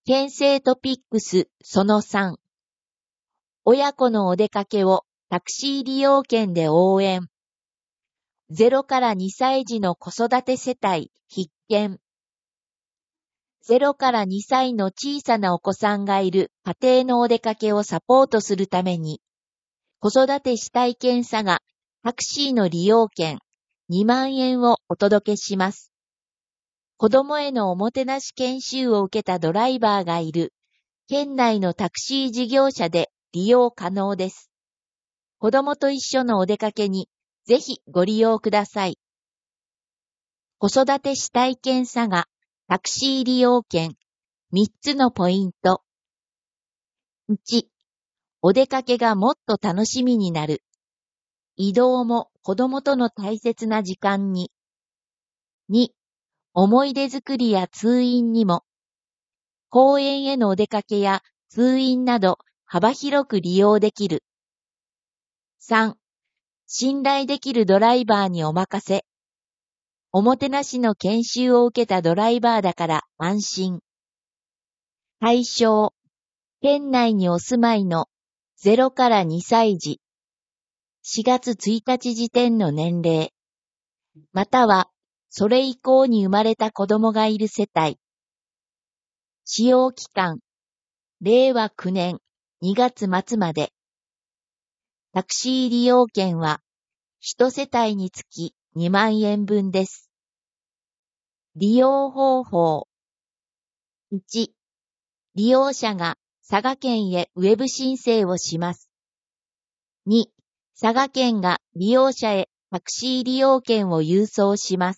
県政トピックスその3。親子のお出かけをタクシー利用券で応援。0から2歳児の子育て世帯必見。0から2歳の小さなお子さんがいる家庭のお出かけをサポートするために、子育て主体検査がタクシーの利用券2万円をお届けします。子供へのおもてなし研修を受けたドライバーがいる県内のタクシー事業者で利用可能です。子供と一緒のお出かけにぜひご利用ください。子育て主体検査がタクシー利用券3つのポイント。1、お出かけがもっと楽しみになる。移動も子供との大切な時間に。2、思い出作りや通院にも。公園へのお出かけや通院など幅広く利用できる。3、信頼できるドライバーにお任せ。おもてなしの研修を受けたドライバーだから安心。対象、県内にお住まいの0から2歳児。4月1日時点の年齢。または、それ以降に生まれた子供がいる世帯。使用期間、令和9年2月末まで。タクシー利用券は、1世帯につき2万円分です。利用方法。1、利用者が佐賀県へウェブ申請をします。2、佐賀県が利用者へタクシー利用券を郵送します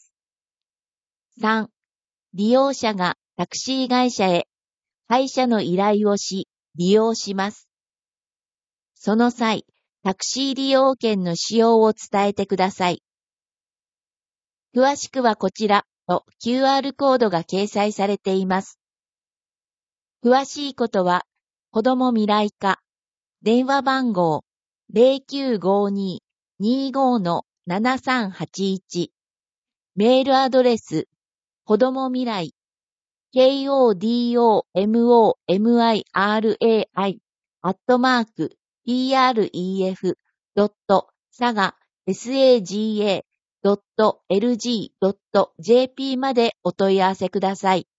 。3、利用者がタクシー会社へ配車の依頼をし、利用します。その際、タクシー利用券の使用を伝えてください。詳しくはこちらと QR コードが掲載されています。詳しいことは、子ども未来課、電話番号 0952-25-7381、メールアドレス、子ども未来、kodomomilai@pref.saga.lg.jp までお問い合わせください。